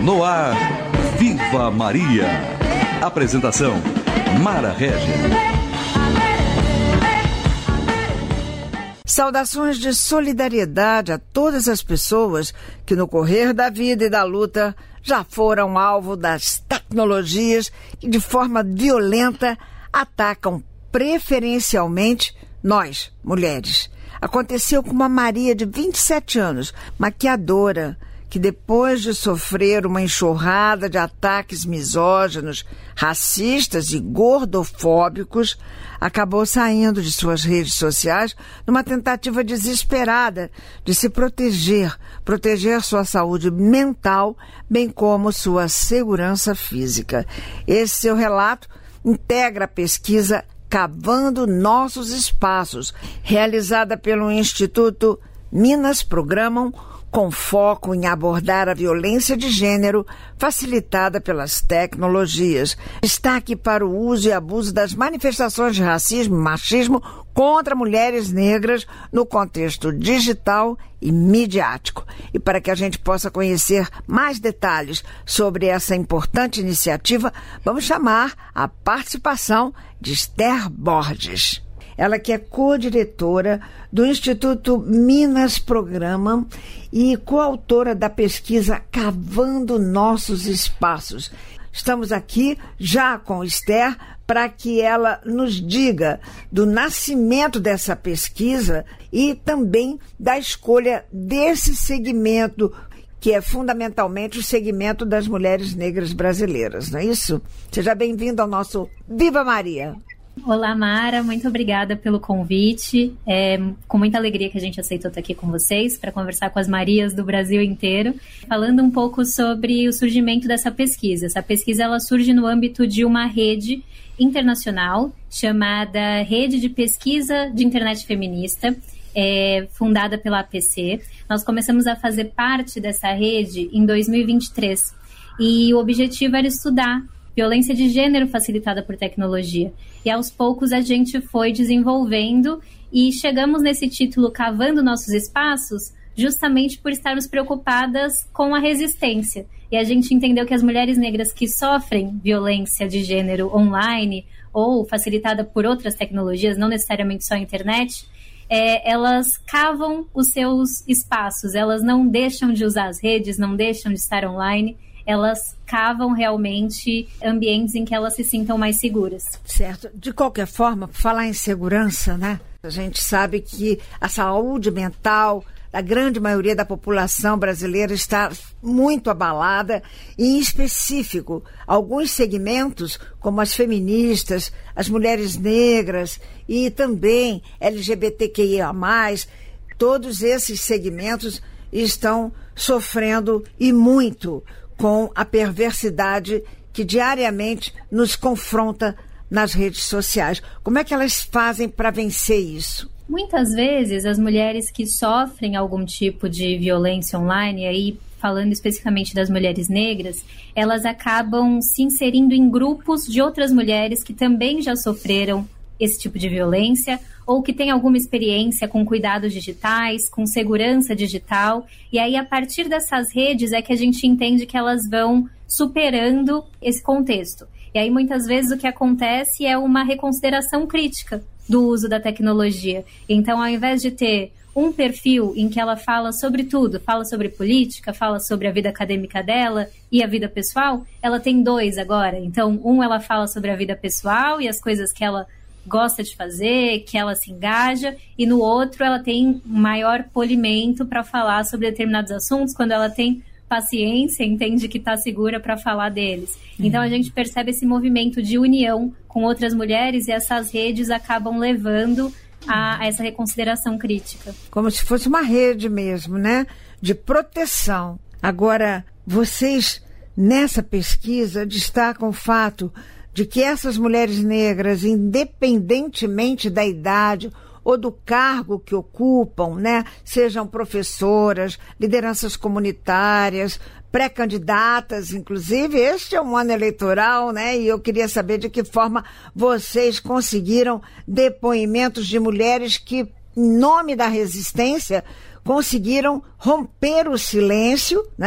No ar, Viva Maria. Apresentação, Mara Régia. Saudações de solidariedade a todas as pessoas que no correr da vida e da luta já foram alvo das tecnologias que de forma violenta atacam preferencialmente nós, mulheres. Aconteceu com uma Maria de 27 anos, maquiadora, que depois de sofrer uma enxurrada de ataques misóginos, racistas e gordofóbicos, acabou saindo de suas redes sociais numa tentativa desesperada de se proteger sua saúde mental, bem como sua segurança física. Esse seu relato integra a pesquisa Cavando Nossos Espaços, realizada pelo Instituto Minas Programam, com foco em abordar a violência de gênero facilitada pelas tecnologias. Destaque para o uso e abuso das manifestações de racismo e machismo contra mulheres negras no contexto digital e midiático. E para que a gente possa conhecer mais detalhes sobre essa importante iniciativa, vamos chamar a participação de Esther Borges. Ela que é co-diretora do Instituto Minas Programam e coautora da pesquisa Cavando Nossos Espaços. Estamos aqui já com Esther para que ela nos diga do nascimento dessa pesquisa e também da escolha desse segmento, que é fundamentalmente o segmento das mulheres negras brasileiras, não é isso? Seja bem-vindo ao nosso Viva Maria! Olá, Mara, muito obrigada pelo convite. É com muita alegria que a gente aceitou estar aqui com vocês para conversar com as Marias do Brasil inteiro, falando um pouco sobre o surgimento dessa pesquisa. Essa pesquisa ela surge no âmbito de uma rede internacional chamada Rede de Pesquisa de Internet Feminista, fundada pela APC. Nós começamos a fazer parte dessa rede em 2023 e o objetivo era estudar violência de gênero facilitada por tecnologia. E aos poucos a gente foi desenvolvendo e chegamos nesse título Cavando Nossos Espaços justamente por estarmos preocupadas com a resistência. E a gente entendeu que as mulheres negras que sofrem violência de gênero online ou facilitada por outras tecnologias, não necessariamente só a internet, elas cavam os seus espaços, elas não deixam de usar as redes, não deixam de estar online, elas cavam realmente ambientes em que elas se sintam mais seguras. Certo. De qualquer forma, falar em segurança, né? A gente sabe que a saúde mental da grande maioria da população brasileira está muito abalada e, em específico, alguns segmentos, como as feministas, as mulheres negras e também LGBTQIA+, todos esses segmentos estão sofrendo e muito com a perversidade que diariamente nos confronta nas redes sociais. Como é que elas fazem para vencer isso? Muitas vezes as mulheres que sofrem algum tipo de violência online, e aí falando especificamente das mulheres negras, elas acabam se inserindo em grupos de outras mulheres que também já sofreram esse tipo de violência ou que têm alguma experiência com cuidados digitais, com segurança digital. E aí, a partir dessas redes, é que a gente entende que elas vão superando esse contexto. E aí, muitas vezes, o que acontece é uma reconsideração crítica do uso da tecnologia. Então, ao invés de ter um perfil em que ela fala sobre tudo, fala sobre política, fala sobre a vida acadêmica dela e a vida pessoal, ela tem dois agora. Então, ela fala sobre a vida pessoal e as coisas que ela gosta de fazer, que ela se engaja, e no outro ela tem maior polimento para falar sobre determinados assuntos, quando ela tem paciência, entende que está segura para falar deles. Então a gente percebe esse movimento de união com outras mulheres e essas redes acabam levando a essa reconsideração crítica. Como se fosse uma rede mesmo, né? De proteção. Agora, vocês, nessa pesquisa, destacam o fato de que essas mulheres negras, independentemente da idade ou do cargo que ocupam, né, sejam professoras, lideranças comunitárias, pré-candidatas, inclusive, este é um ano eleitoral, né, e eu queria saber de que forma vocês conseguiram depoimentos de mulheres que, em nome da resistência, conseguiram romper o silêncio, né,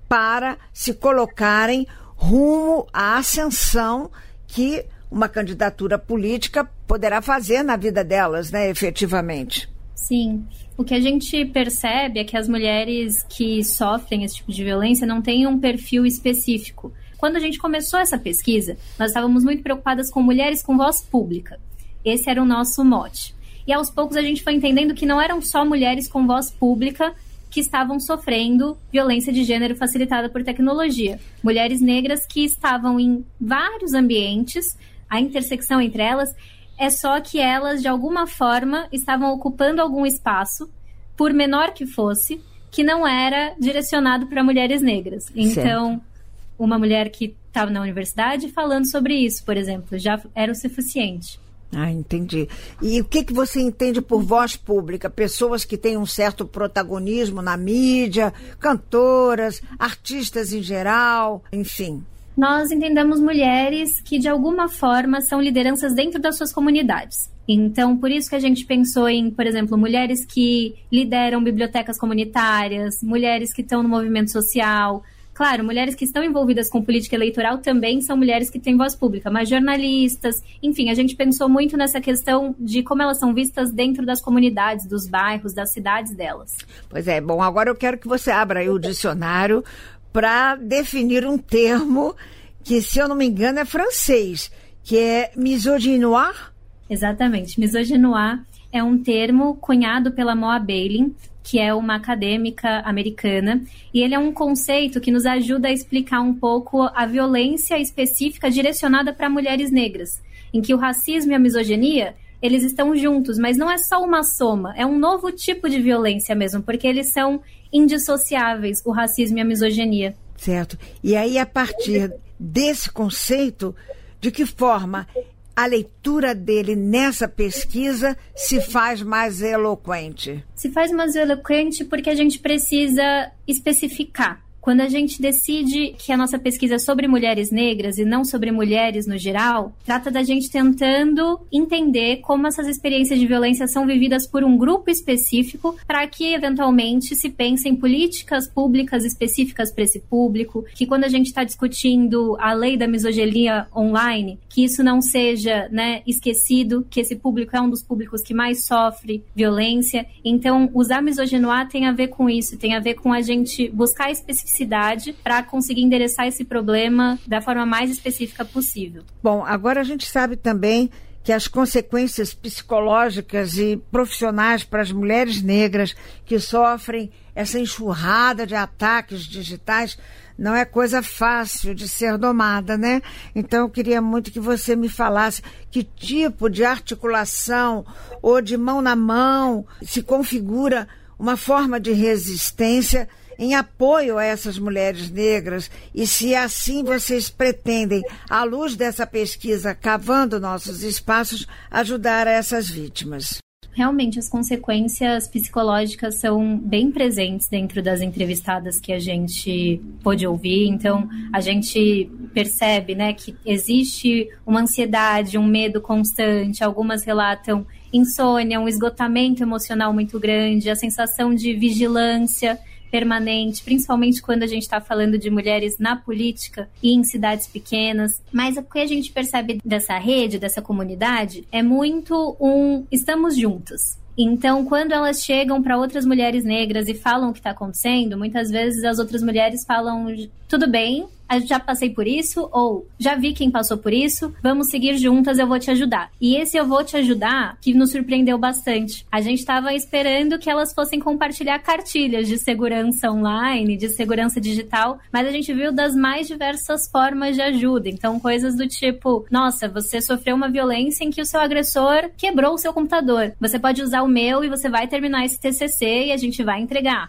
para se colocarem rumo à ascensão que uma candidatura política poderá fazer na vida delas, né, efetivamente. Sim. O que a gente percebe é que as mulheres que sofrem esse tipo de violência não têm um perfil específico. Quando a gente começou essa pesquisa, nós estávamos muito preocupadas com mulheres com voz pública. Esse era o nosso mote. E aos poucos a gente foi entendendo que não eram só mulheres com voz pública que estavam sofrendo violência de gênero facilitada por tecnologia. Mulheres negras que estavam em vários ambientes, a intersecção entre elas é só que elas, de alguma forma, estavam ocupando algum espaço, por menor que fosse, que não era direcionado para mulheres negras. Então, uma mulher que estava na universidade falando sobre isso, por exemplo, já era o suficiente. Ah, entendi. E o que você entende por voz pública? Pessoas que têm um certo protagonismo na mídia, cantoras, artistas em geral, enfim. Nós entendemos mulheres que, de alguma forma, são lideranças dentro das suas comunidades. Então, por isso que a gente pensou em, por exemplo, mulheres que lideram bibliotecas comunitárias, mulheres que estão no movimento social. Claro, mulheres que estão envolvidas com política eleitoral também são mulheres que têm voz pública, mas jornalistas, enfim, a gente pensou muito nessa questão de como elas são vistas dentro das comunidades, dos bairros, das cidades delas. Pois é, bom, agora eu quero que você abra aí o dicionário para definir um termo que, se eu não me engano, é francês, que é misogynoir. Exatamente, misogynoir é um termo cunhado pela Moa Bailey, que é uma acadêmica americana, e ele é um conceito que nos ajuda a explicar um pouco a violência específica direcionada para mulheres negras, em que o racismo e a misoginia, eles estão juntos, mas não é só uma soma, é um novo tipo de violência mesmo, porque eles são indissociáveis, o racismo e a misoginia. Certo. E aí, a partir desse conceito, de que forma a leitura dele nessa pesquisa se faz mais eloquente? Se faz mais eloquente porque a gente precisa especificar. Quando a gente decide que a nossa pesquisa é sobre mulheres negras e não sobre mulheres no geral, trata da gente tentando entender como essas experiências de violência são vividas por um grupo específico para que, eventualmente, se pense em políticas públicas específicas para esse público, que quando a gente está discutindo a lei da misoginia online, que isso não seja, né, esquecido, que esse público é um dos públicos que mais sofre violência. Então, usar misogynoir tem a ver com isso, tem a ver com a gente buscar especificidade para conseguir endereçar esse problema da forma mais específica possível. Bom, agora a gente sabe também que as consequências psicológicas e profissionais para as mulheres negras que sofrem essa enxurrada de ataques digitais não é coisa fácil de ser domada, né? Então, eu queria muito que você me falasse que tipo de articulação ou de mão na mão se configura uma forma de resistência em apoio a essas mulheres negras, e se assim vocês pretendem, à luz dessa pesquisa, cavando nossos espaços, ajudar essas vítimas. Realmente, as consequências psicológicas são bem presentes dentro das entrevistadas que a gente pôde ouvir. Então, a gente percebe, né, que existe uma ansiedade, um medo constante. Algumas relatam insônia, um esgotamento emocional muito grande, a sensação de vigilância permanente, principalmente quando a gente está falando de mulheres na política e em cidades pequenas. Mas o que a gente percebe dessa rede, dessa comunidade, é muito estamos juntas. Então, quando elas chegam para outras mulheres negras e falam o que está acontecendo, muitas vezes as outras mulheres falam, tudo bem, eu já passei por isso, ou já vi quem passou por isso, vamos seguir juntas, eu vou te ajudar. E esse eu vou te ajudar que nos surpreendeu bastante. A gente estava esperando que elas fossem compartilhar cartilhas de segurança online, de segurança digital, mas a gente viu das mais diversas formas de ajuda. Então, coisas do tipo, nossa, você sofreu uma violência em que o seu agressor quebrou o seu computador. Você pode usar o meu e você vai terminar esse TCC e a gente vai entregar.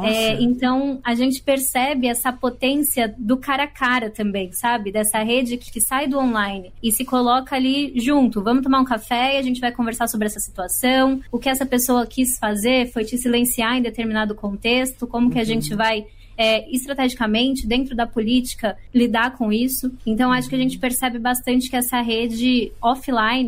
Então, a gente percebe essa potência do cara a cara também, sabe? Dessa rede que sai do online e se coloca ali junto. Vamos tomar um café e a gente vai conversar sobre essa situação. O que essa pessoa quis fazer foi te silenciar em determinado contexto. Como que a gente vai, estrategicamente, dentro da política, lidar com isso. Então, acho que a gente percebe bastante que essa rede offline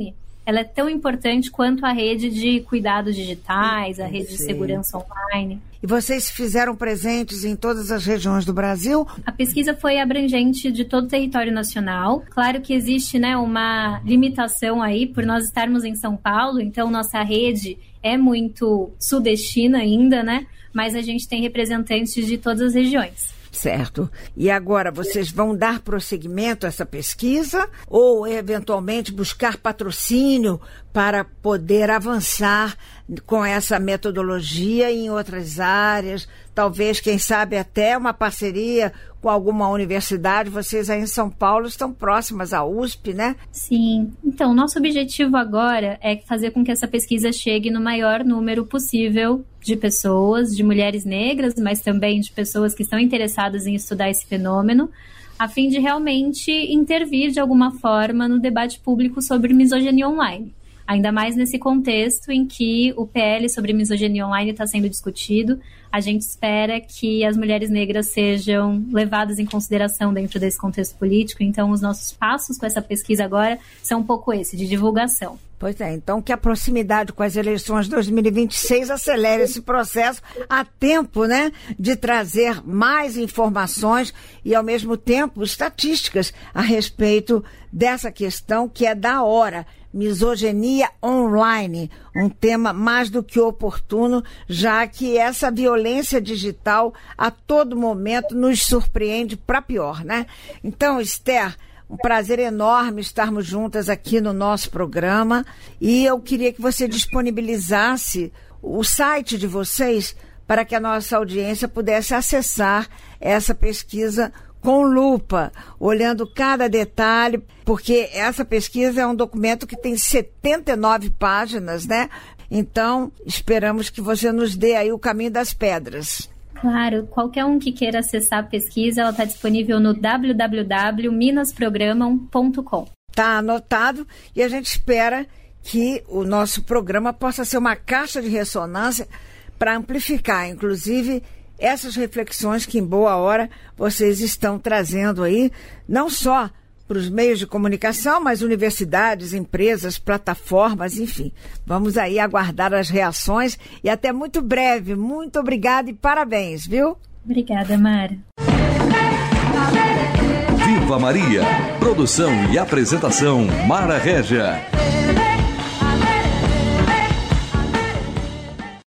ela é tão importante quanto a rede de cuidados digitais, a rede de segurança online. E vocês fizeram presentes em todas as regiões do Brasil? A pesquisa foi abrangente de todo o território nacional. Claro que existe, né, uma limitação aí por nós estarmos em São Paulo, então nossa rede é muito sudestina ainda, né? Mas a gente tem representantes de todas as regiões. Certo. E agora, vocês vão dar prosseguimento a essa pesquisa ou, eventualmente, buscar patrocínio para poder avançar com essa metodologia em outras áreas? Talvez, quem sabe, até uma parceria com alguma universidade. Vocês aí em São Paulo estão próximas à USP, né? Sim. Então, nosso objetivo agora é fazer com que essa pesquisa chegue no maior número possível de pessoas, de mulheres negras, mas também de pessoas que estão interessadas em estudar esse fenômeno, a fim de realmente intervir de alguma forma no debate público sobre misoginia online. Ainda mais nesse contexto em que o PL sobre misoginia online está sendo discutido. A gente espera que as mulheres negras sejam levadas em consideração dentro desse contexto político. Então, os nossos passos com essa pesquisa agora são um pouco esse, de divulgação. Pois é, então que a proximidade com as eleições de 2026 acelere esse processo a tempo, né, de trazer mais informações e, ao mesmo tempo, estatísticas a respeito dessa questão que é da hora. Misoginia online, um tema mais do que oportuno, já que essa violência digital a todo momento nos surpreende para pior, né? Então, Esther, um prazer enorme estarmos juntas aqui no nosso programa e eu queria que você disponibilizasse o site de vocês para que a nossa audiência pudesse acessar essa pesquisa com lupa, olhando cada detalhe, porque essa pesquisa é um documento que tem 79 páginas, né? Então, esperamos que você nos dê aí o caminho das pedras. Claro, qualquer um que queira acessar a pesquisa, ela está disponível no www.minasprogramam.com. Está anotado e a gente espera que o nosso programa possa ser uma caixa de ressonância para amplificar, inclusive, essas reflexões que em boa hora vocês estão trazendo aí, não só para os meios de comunicação, mas universidades, empresas, plataformas, enfim. Vamos aí aguardar as reações e até muito breve. Muito obrigada e parabéns, viu? Obrigada, Mara. Viva Maria! Produção e apresentação, Mara Régia.